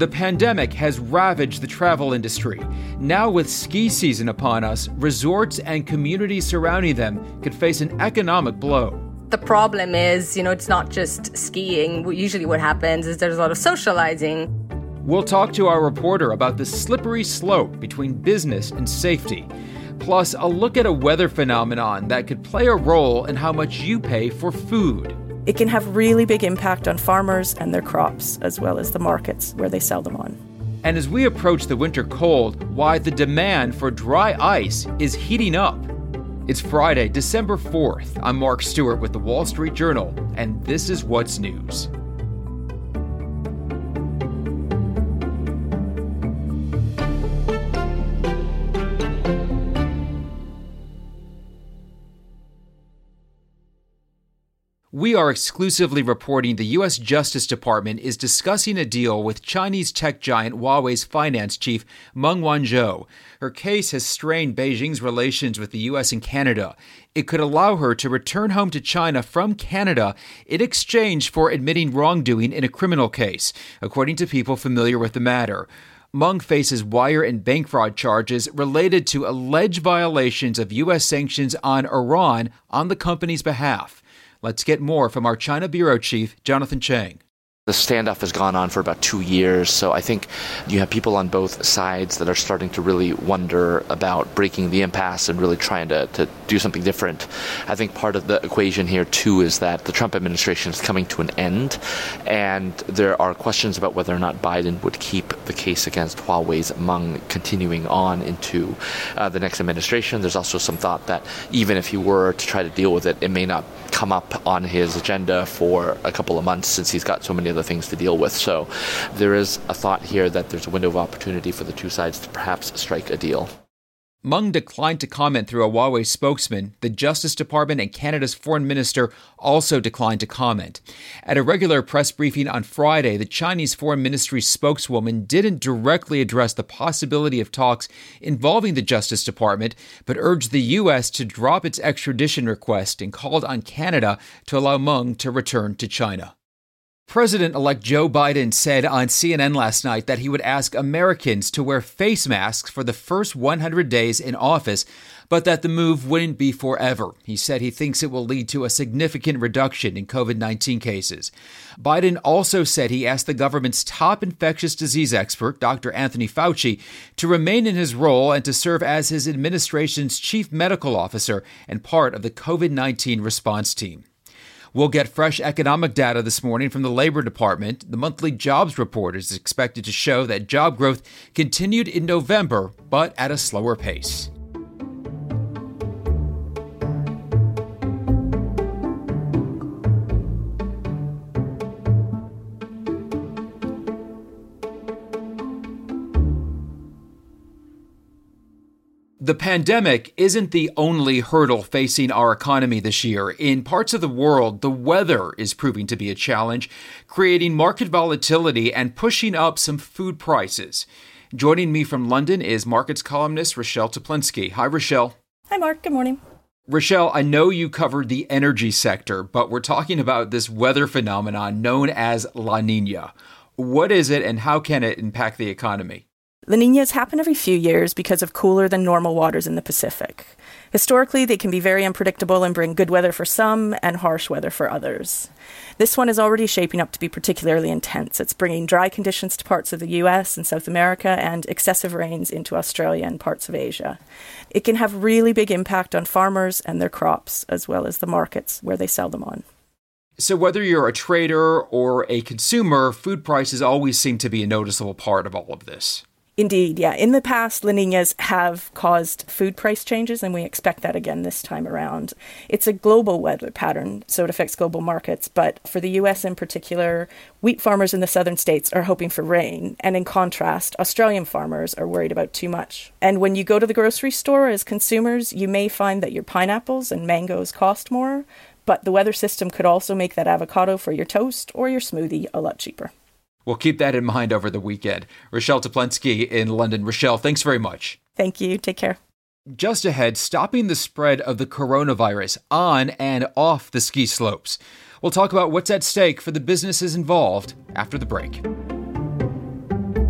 The pandemic has ravaged the travel industry. Now with ski season upon us, resorts and communities surrounding them could face an economic blow. The problem is, it's not just skiing. Usually what happens is there's a lot of socializing. We'll talk to our reporter about the slippery slope between business and safety. Plus, a look at a weather phenomenon that could play a role in how much you pay for food. It can have really big impact on farmers and their crops, as well as the markets where they sell them on. And as we approach the winter cold, why the demand for dry ice is heating up. It's Friday, December 4th. I'm Mark Stewart with the Wall Street Journal, and this is What's News. We are exclusively reporting the U.S. Justice Department is discussing a deal with Chinese tech giant Huawei's finance chief, Meng Wanzhou. Her case has strained Beijing's relations with the U.S. and Canada. It could allow her to return home to China from Canada in exchange for admitting wrongdoing in a criminal case, according to people familiar with the matter. Meng faces wire and bank fraud charges related to alleged violations of U.S. sanctions on Iran on the company's behalf. Let's get more from our China Bureau Chief, Jonathan Chang. The standoff has gone on for about 2 years, so I think you have people on both sides that are starting to really wonder about breaking the impasse and really trying to do something different. I think part of the equation here, too, is that the Trump administration is coming to an end, and there are questions about whether or not Biden would keep the case against Huawei's Meng continuing on into the next administration. There's also some thought that even if he were to try to deal with it, it may not come up on his agenda for a couple of months since he's got so many other things to deal with. So there is a thought here that there's a window of opportunity for the two sides to perhaps strike a deal. Meng declined to comment through a Huawei spokesman. The Justice Department and Canada's foreign minister also declined to comment. At a regular press briefing on Friday, the Chinese foreign ministry spokeswoman didn't directly address the possibility of talks involving the Justice Department, but urged the U.S. to drop its extradition request and called on Canada to allow Meng to return to China. President-elect Joe Biden said on CNN last night that he would ask Americans to wear face masks for the first 100 days in office, but that the move wouldn't be forever. He said he thinks it will lead to a significant reduction in COVID-19 cases. Biden also said he asked the government's top infectious disease expert, Dr. Anthony Fauci, to remain in his role and to serve as his administration's chief medical officer and part of the COVID-19 response team. We'll get fresh economic data this morning from the Labor Department. The monthly jobs report is expected to show that job growth continued in November, but at a slower pace. The pandemic isn't the only hurdle facing our economy this year. In parts of the world, the weather is proving to be a challenge, creating market volatility and pushing up some food prices. Joining me from London is markets columnist Rochelle Teplinsky. Hi, Rochelle. Hi, Mark. Good morning. Rochelle, I know you covered the energy sector, but we're talking about this weather phenomenon known as La Niña. What is it and how can it impact the economy? La Niñas happen every few years because of cooler than normal waters in the Pacific. Historically, they can be very unpredictable and bring good weather for some and harsh weather for others. This one is already shaping up to be particularly intense. It's bringing dry conditions to parts of the US and South America and excessive rains into Australia and parts of Asia. It can have really big impact on farmers and their crops, as well as the markets where they sell them on. So whether you're a trader or a consumer, food prices always seem to be a noticeable part of all of this. Indeed, yeah. In the past, La Niñas have caused food price changes, and we expect that again this time around. It's a global weather pattern, so it affects global markets. But for the U.S. in particular, wheat farmers in the southern states are hoping for rain. And in contrast, Australian farmers are worried about too much. And when you go to the grocery store as consumers, you may find that your pineapples and mangoes cost more, but the weather system could also make that avocado for your toast or your smoothie a lot cheaper. We'll keep that in mind over the weekend. Rochelle Teplinsky in London. Rochelle, thanks very much. Thank you. Take care. Just ahead, stopping the spread of the coronavirus on and off the ski slopes. We'll talk about what's at stake for the businesses involved after the break.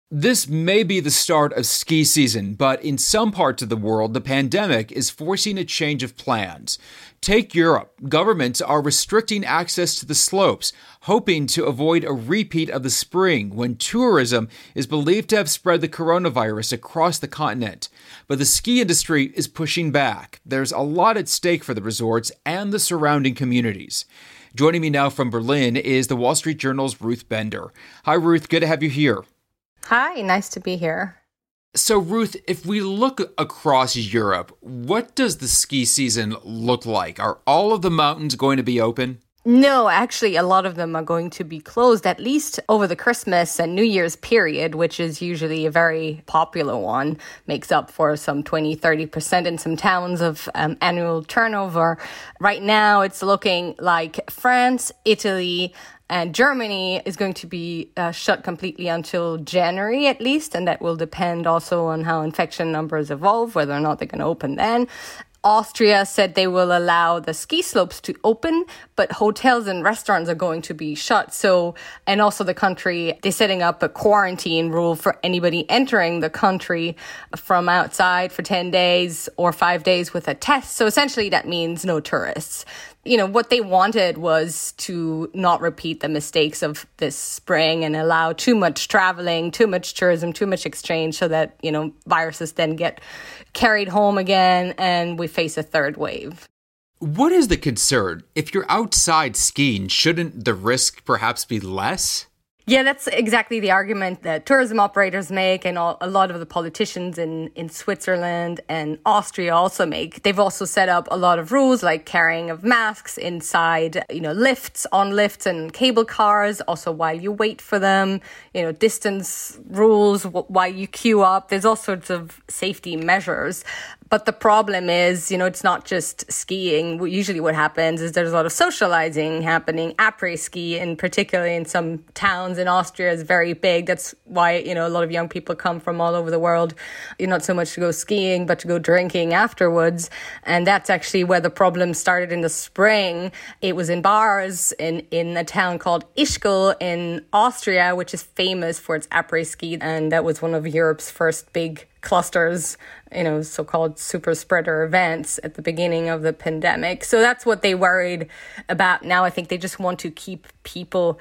This may be the start of ski season, but in some parts of the world, the pandemic is forcing a change of plans. Take Europe. Governments are restricting access to the slopes, hoping to avoid a repeat of the spring when tourism is believed to have spread the coronavirus across the continent. But the ski industry is pushing back. There's a lot at stake for the resorts and the surrounding communities. Joining me now from Berlin is the Wall Street Journal's Ruth Bender. Hi, Ruth. Good to have you here. Hi, nice to be here. So, Ruth, if we look across Europe, what does the ski season look like? Are all of the mountains going to be open? No, actually, a lot of them are going to be closed, at least over the Christmas and New Year's period, which is usually a very popular one, makes up for some 20-30% in some towns of annual turnover. Right now, it's looking like France, Italy, and Germany is going to be shut completely until January at least, and that will depend also on how infection numbers evolve, whether or not they're going to open then. Austria said they will allow the ski slopes to open, but hotels and restaurants are going to be shut. So, and also the country, they're setting up a quarantine rule for anybody entering the country from outside for 10 days or 5 days with a test. So essentially that means no tourists. You know, what they wanted was to not repeat the mistakes of this spring and allow too much traveling, too much tourism, too much exchange so that, you know, viruses then get carried home again and we face a third wave. What is the concern? If you're outside skiing, shouldn't the risk perhaps be less? Yeah, that's exactly the argument that tourism operators make and a lot of the politicians in Switzerland and Austria also make. They've also set up a lot of rules like carrying of masks inside, lifts, on lifts and cable cars, also while you wait for them, distance rules while you queue up. There's all sorts of safety measures. But the problem is, it's not just skiing. Usually what happens is there's a lot of socializing happening. Après-ski, in particular in some towns in Austria, is very big. That's why, a lot of young people come from all over the world, not so much to go skiing, but to go drinking afterwards. And that's actually where the problem started in the spring. It was in bars in a town called Ischgl in Austria, which is famous for its après-ski. And that was one of Europe's first big clusters, so-called super spreader events at the beginning of the pandemic. So that's what they worried about. Now I think they just want to keep people,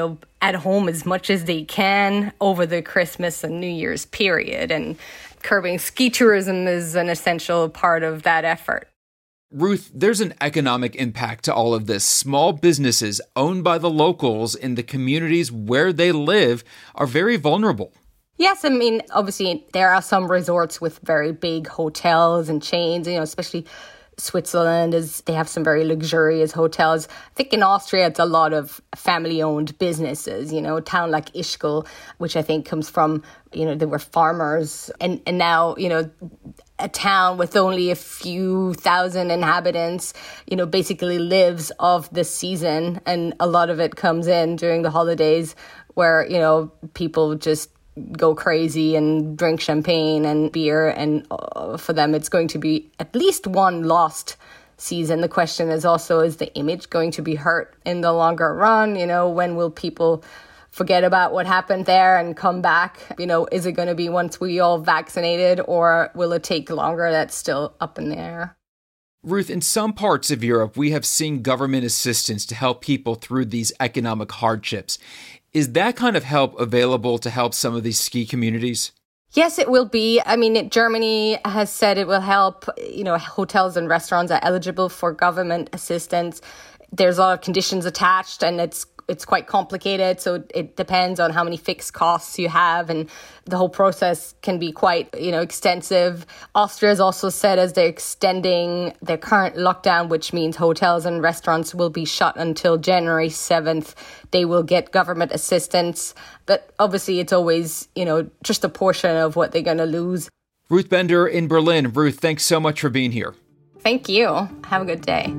at home as much as they can over the Christmas and New Year's period. And curbing ski tourism is an essential part of that effort. Ruth, there's an economic impact to all of this. Small businesses owned by the locals in the communities where they live are very vulnerable. Yes, I mean, obviously, there are some resorts with very big hotels and chains, especially Switzerland, they have some very luxurious hotels. I think in Austria, it's a lot of family-owned businesses, a town like Ischgl, which I think comes from, they were farmers. And now, a town with only a few thousand inhabitants, basically lives off the season. And a lot of it comes in during the holidays where, people just go crazy and drink champagne and beer, and for them it's going to be at least one lost season. The question is also, is the image going to be hurt in the longer run? When will people forget about what happened there and come back? Is it going to be once we all vaccinated, or will it take longer? That's still up in the air. Ruth, in some parts of Europe, we have seen government assistance to help people through these economic hardships. Is that kind of help available to help some of these ski communities? Yes, it will be. I mean, Germany has said it will help. Hotels and restaurants are eligible for government assistance. There's a lot of conditions attached, and it's quite complicated. So it depends on how many fixed costs you have, and the whole process can be quite, extensive. Austria has also said, as they're extending their current lockdown, which means hotels and restaurants will be shut until January 7th, they will get government assistance. But obviously it's always, just a portion of what they're going to lose. Ruth Bender in Berlin. Ruth, thanks so much for being here. Thank you. Have a good day.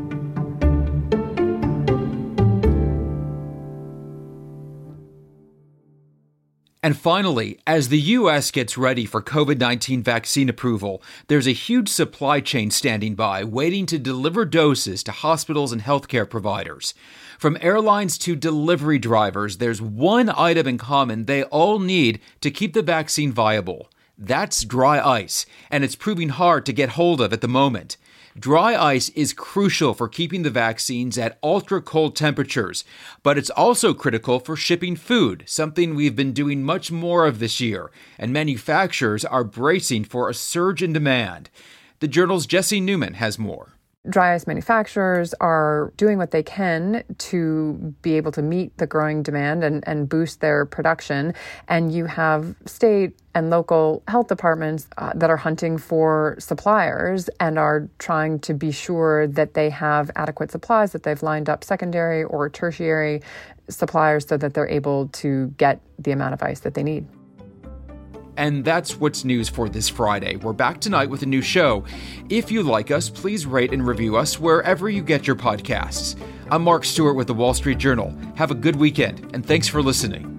And finally, as the U.S. gets ready for COVID-19 vaccine approval, there's a huge supply chain standing by, waiting to deliver doses to hospitals and healthcare providers. From airlines to delivery drivers, there's one item in common they all need to keep the vaccine viable. That's dry ice, and it's proving hard to get hold of at the moment. Dry ice is crucial for keeping the vaccines at ultra-cold temperatures, but it's also critical for shipping food, something we've been doing much more of this year, and manufacturers are bracing for a surge in demand. The Journal's Jesse Newman has more. Dry ice manufacturers are doing what they can to be able to meet the growing demand and boost their production. And you have state and local health departments that are hunting for suppliers and are trying to be sure that they have adequate supplies, that they've lined up secondary or tertiary suppliers so that they're able to get the amount of ice that they need. And that's what's news for this Friday. We're back tonight with a new show. If you like us, please rate and review us wherever you get your podcasts. I'm Mark Stewart with The Wall Street Journal. Have a good weekend, and thanks for listening.